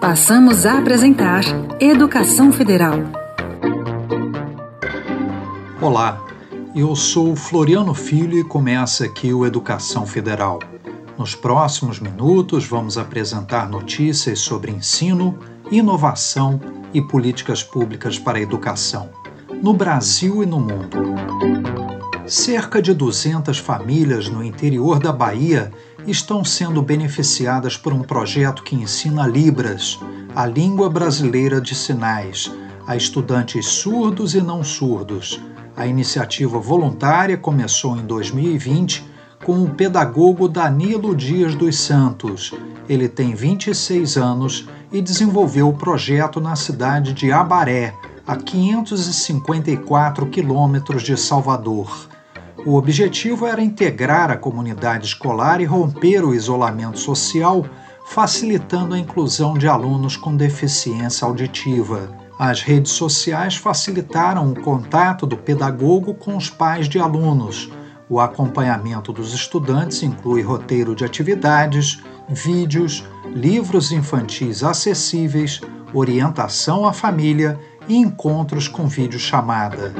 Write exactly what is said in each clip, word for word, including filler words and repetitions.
Passamos a apresentar Educação Federal. Olá, eu sou Floriano Filho e começa aqui o Educação Federal. Nos próximos minutos vamos apresentar notícias sobre ensino, inovação e políticas públicas para a educação, no Brasil e no mundo. Cerca de duzentas famílias no interior da Bahia estão sendo beneficiadas por um projeto que ensina Libras, a língua brasileira de sinais, a estudantes surdos e não surdos. A iniciativa voluntária começou em dois mil e vinte com o pedagogo Danilo Dias dos Santos. Ele tem vinte e seis anos e desenvolveu o projeto na cidade de Abaré, a quinhentos e cinquenta e quatro quilômetros de Salvador. O objetivo era integrar a comunidade escolar e romper o isolamento social, facilitando a inclusão de alunos com deficiência auditiva. As redes sociais facilitaram o contato do pedagogo com os pais de alunos. O acompanhamento dos estudantes inclui roteiro de atividades, vídeos, livros infantis acessíveis, orientação à família e encontros com videochamada.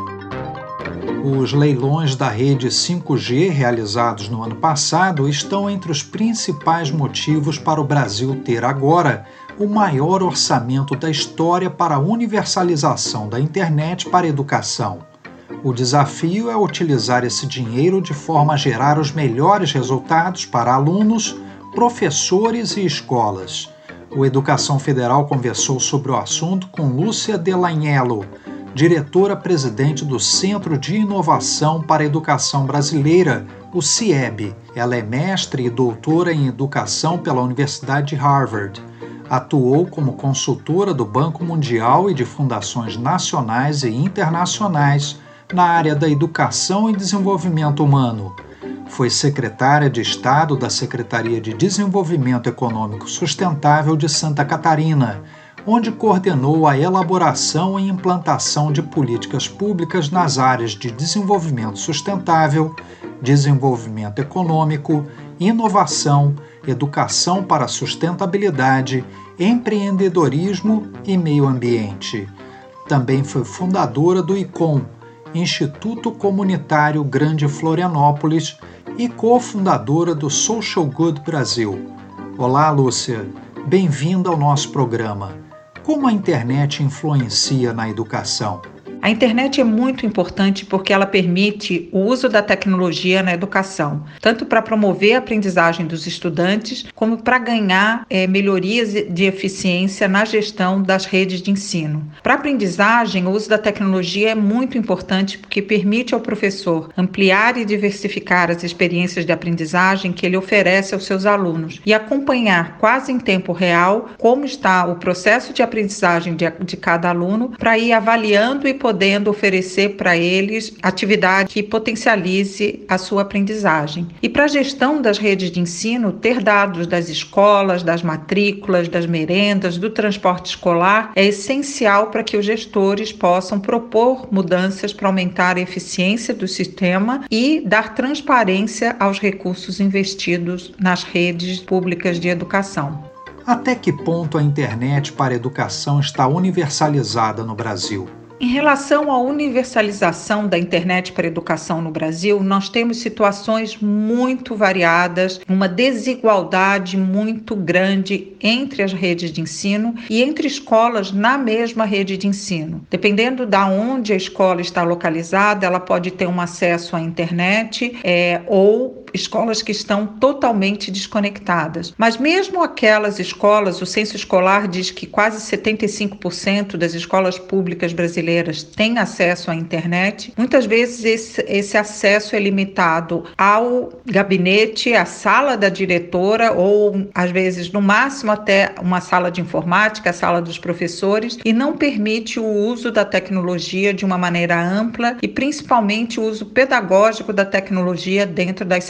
Os leilões da rede cinco G realizados no ano passado estão entre os principais motivos para o Brasil ter agora o maior orçamento da história para a universalização da internet para a educação. O desafio é utilizar esse dinheiro de forma a gerar os melhores resultados para alunos, professores e escolas. O Educação Federal conversou sobre o assunto com Lúcia Delagnello, diretora-presidente do Centro de Inovação para a Educação Brasileira, o CIEB. Ela é mestre e doutora em Educação pela Universidade de Harvard. Atuou como consultora do Banco Mundial e de fundações nacionais e internacionais na área da educação e desenvolvimento humano. Foi secretária de Estado da Secretaria de Desenvolvimento Econômico Sustentável de Santa Catarina, onde coordenou a elaboração e implantação de políticas públicas nas áreas de desenvolvimento sustentável, desenvolvimento econômico, inovação, educação para a sustentabilidade, empreendedorismo e meio ambiente. Também foi fundadora do I C O M, Instituto Comunitário Grande Florianópolis, e cofundadora do Social Good Brasil. Olá, Lúcia. Bem-vinda ao nosso programa. Como a internet influencia na educação? A internet é muito importante porque ela permite o uso da tecnologia na educação, tanto para promover a aprendizagem dos estudantes, como para ganhar é, melhorias de eficiência na gestão das redes de ensino. Para a aprendizagem, o uso da tecnologia é muito importante porque permite ao professor ampliar e diversificar as experiências de aprendizagem que ele oferece aos seus alunos e acompanhar quase em tempo real como está o processo de aprendizagem de, de cada aluno, para ir avaliando e podendo oferecer para eles atividade que potencialize a sua aprendizagem. E para a gestão das redes de ensino, ter dados das escolas, das matrículas, das merendas, do transporte escolar é essencial para que os gestores possam propor mudanças para aumentar a eficiência do sistema e dar transparência aos recursos investidos nas redes públicas de educação. Até que ponto a internet para a educação está universalizada no Brasil? Em relação à universalização da internet para a educação no Brasil, nós temos situações muito variadas, uma desigualdade muito grande entre as redes de ensino e entre escolas na mesma rede de ensino. Dependendo de onde a escola está localizada, ela pode ter um acesso à internet é, ou escolas que estão totalmente desconectadas. Mas mesmo aquelas escolas, o censo escolar diz que quase setenta e cinco por cento das escolas públicas brasileiras têm acesso à internet. Muitas vezes esse, esse acesso é limitado ao gabinete, à sala da diretora ou, às vezes, no máximo até uma sala de informática, a sala dos professores, e não permite o uso da tecnologia de uma maneira ampla e, principalmente, o uso pedagógico da tecnologia dentro das salas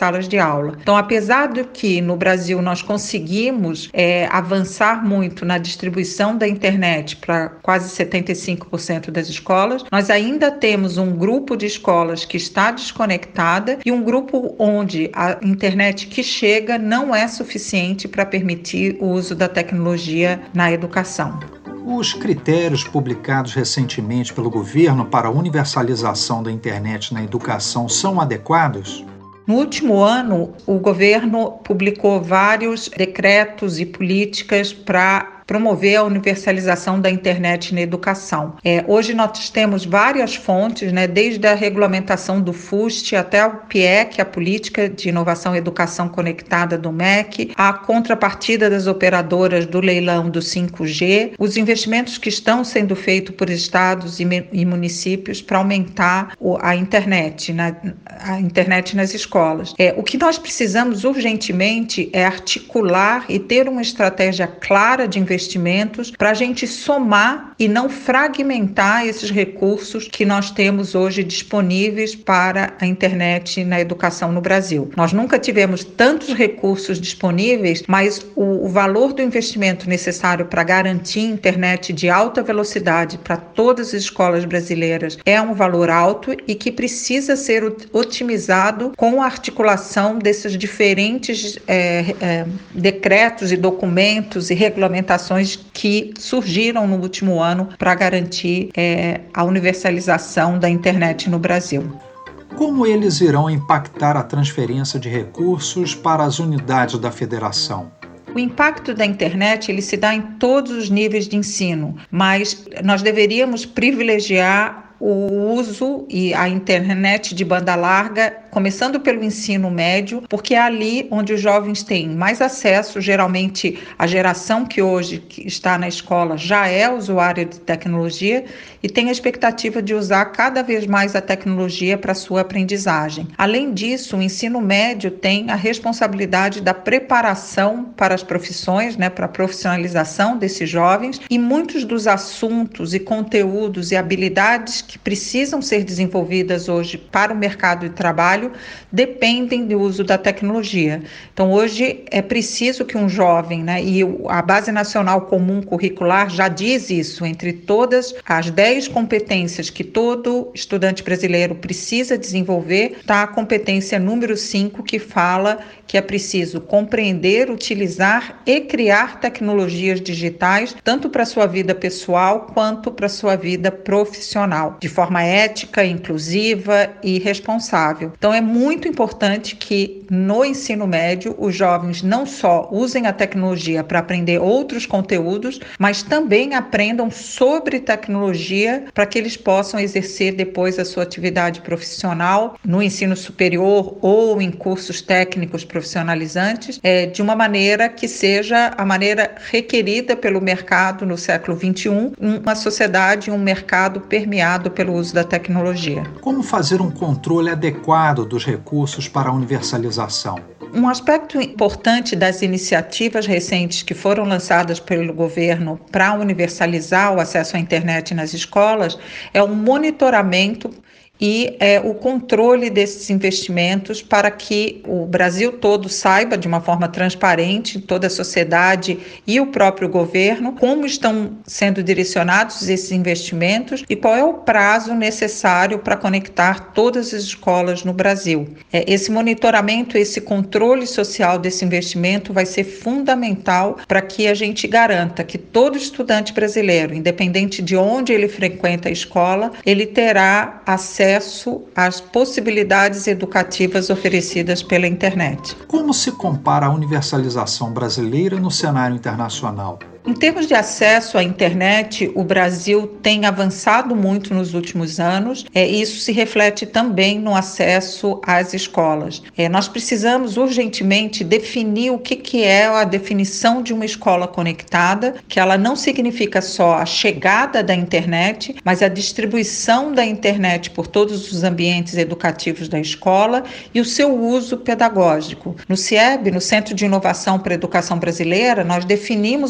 salas de aula. Então, apesar de que no Brasil nós conseguimos é, avançar muito na distribuição da internet para quase setenta e cinco por cento das escolas, nós ainda temos um grupo de escolas que está desconectada e um grupo onde a internet que chega não é suficiente para permitir o uso da tecnologia na educação. Os critérios publicados recentemente pelo governo para a universalização da internet na educação são adequados? No último ano, o governo publicou vários decretos e políticas para promover a universalização da internet na educação. É, hoje nós temos várias fontes, né, desde a regulamentação do FUST até o P I E C, a Política de Inovação e Educação Conectada do M E C, a contrapartida das operadoras do leilão do cinco G, os investimentos que estão sendo feitos por estados e, e municípios para aumentar o, a internet, na, a internet nas escolas. É, o que nós precisamos urgentemente é articular e ter uma estratégia clara de investimento investimentos para a gente somar e não fragmentar esses recursos que nós temos hoje disponíveis para a internet na educação no Brasil. Nós nunca tivemos tantos recursos disponíveis, mas o, o valor do investimento necessário para garantir internet de alta velocidade para todas as escolas brasileiras é um valor alto e que precisa ser otimizado com a articulação desses diferentes é, é, decretos e documentos e regulamentações que surgiram no último ano para garantir é, a universalização da internet no Brasil. Como eles irão impactar a transferência de recursos para as unidades da federação? O impacto da internet ele se dá em todos os níveis de ensino, mas nós deveríamos privilegiar o uso e a internet de banda larga, começando pelo ensino médio, porque é ali onde os jovens têm mais acesso. Geralmente, a geração que hoje está na escola já é usuária de tecnologia e tem a expectativa de usar cada vez mais a tecnologia para a sua aprendizagem. Além disso, o ensino médio tem a responsabilidade da preparação para as profissões, né, para a profissionalização desses jovens, e muitos dos assuntos e conteúdos e habilidades que precisam ser desenvolvidas hoje para o mercado de trabalho dependem do uso da tecnologia. Então, hoje é preciso que um jovem, né, e a Base Nacional Comum Curricular já diz isso, entre todas as dez competências que todo estudante brasileiro precisa desenvolver, está a competência número cinco, que fala que é preciso compreender, utilizar e criar tecnologias digitais, tanto para a sua vida pessoal quanto para a sua vida profissional, de forma ética, inclusiva e responsável. Então, é muito importante que no ensino médio os jovens não só usem a tecnologia para aprender outros conteúdos, mas também aprendam sobre tecnologia para que eles possam exercer depois a sua atividade profissional no ensino superior ou em cursos técnicos profissionalizantes, é, de uma maneira que seja a maneira requerida pelo mercado no século vinte e um, uma sociedade e um mercado permeado pelo uso da tecnologia. Como fazer um controle adequado dos recursos para a universalização? Um aspecto importante das iniciativas recentes que foram lançadas pelo governo para universalizar o acesso à internet nas escolas é o monitoramento e é, o controle desses investimentos para que o Brasil todo saiba de uma forma transparente, toda a sociedade e o próprio governo, como estão sendo direcionados esses investimentos e qual é o prazo necessário para conectar todas as escolas no Brasil. É, esse monitoramento, esse controle social desse investimento vai ser fundamental para que a gente garanta que todo estudante brasileiro, independente de onde ele frequenta a escola, ele terá acesso acesso às possibilidades educativas oferecidas pela internet. Como se compara a universalização brasileira no cenário internacional? Em termos de acesso à internet, o Brasil tem avançado muito nos últimos anos. É, isso se reflete também no acesso às escolas. É, nós precisamos urgentemente definir o que, que é a definição de uma escola conectada, que ela não significa só a chegada da internet, mas a distribuição da internet por todos os ambientes educativos da escola e o seu uso pedagógico. No C I E B, no Centro de Inovação para a Educação Brasileira, nós definimos uma escola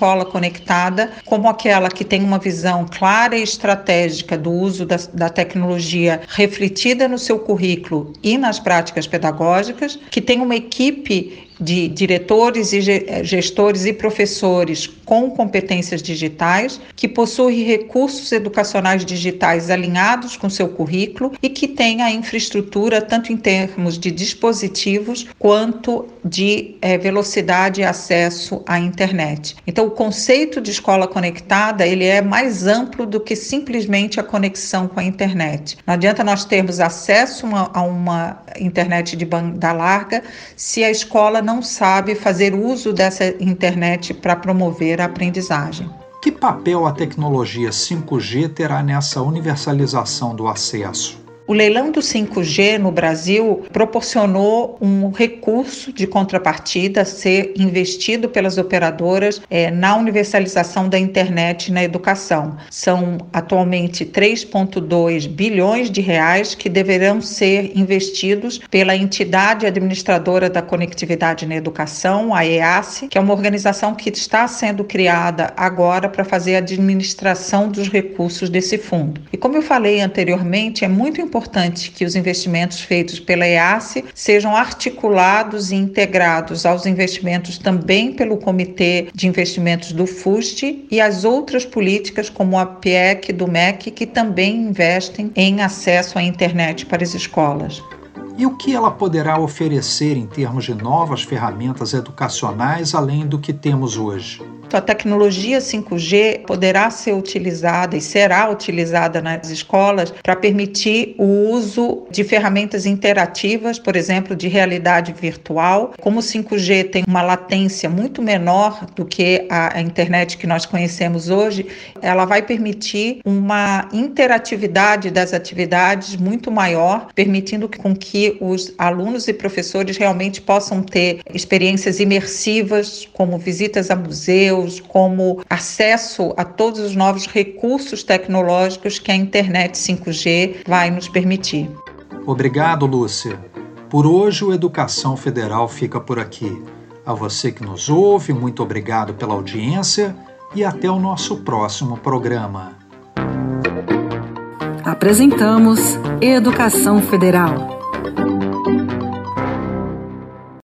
escola conectada como aquela que tem uma visão clara e estratégica do uso da, da tecnologia refletida no seu currículo e nas práticas pedagógicas, que tem uma equipe de diretores e gestores e professores com competências digitais, que possui recursos educacionais digitais alinhados com seu currículo e que tem a infraestrutura tanto em termos de dispositivos quanto de é, velocidade e acesso à internet. Então, o conceito de escola conectada ele é mais amplo do que simplesmente a conexão com a internet. Não adianta nós termos acesso uma, a uma internet de banda larga se a escola não sabe fazer uso dessa internet para promover a aprendizagem. Que papel a tecnologia cinco G terá nessa universalização do acesso? O leilão do cinco G no Brasil proporcionou um recurso de contrapartida a ser investido pelas operadoras é, na universalização da internet na educação. São atualmente três vírgula dois bilhões de reais que deverão ser investidos pela entidade administradora da conectividade na educação, a E A S, que é uma organização que está sendo criada agora para fazer a administração dos recursos desse fundo. E como eu falei anteriormente, é muito importante importante que os investimentos feitos pela E A S sejam articulados e integrados aos investimentos também pelo Comitê de Investimentos do FUST e as outras políticas como a P E C do M E C, que também investem em acesso à internet para as escolas. E o que ela poderá oferecer em termos de novas ferramentas educacionais além do que temos hoje? A tecnologia cinco G poderá ser utilizada e será utilizada nas escolas para permitir o uso de ferramentas interativas, por exemplo, de realidade virtual. Como o cinco G tem uma latência muito menor do que a internet que nós conhecemos hoje, ela vai permitir uma interatividade das atividades muito maior, permitindo com que os alunos e professores realmente possam ter experiências imersivas, como visitas a museus, como acesso a todos os novos recursos tecnológicos que a internet cinco G vai nos permitir. Obrigado, Lúcia. Por hoje, o Educação Federal fica por aqui. A você que nos ouve, muito obrigado pela audiência e até o nosso próximo programa. Apresentamos Educação Federal.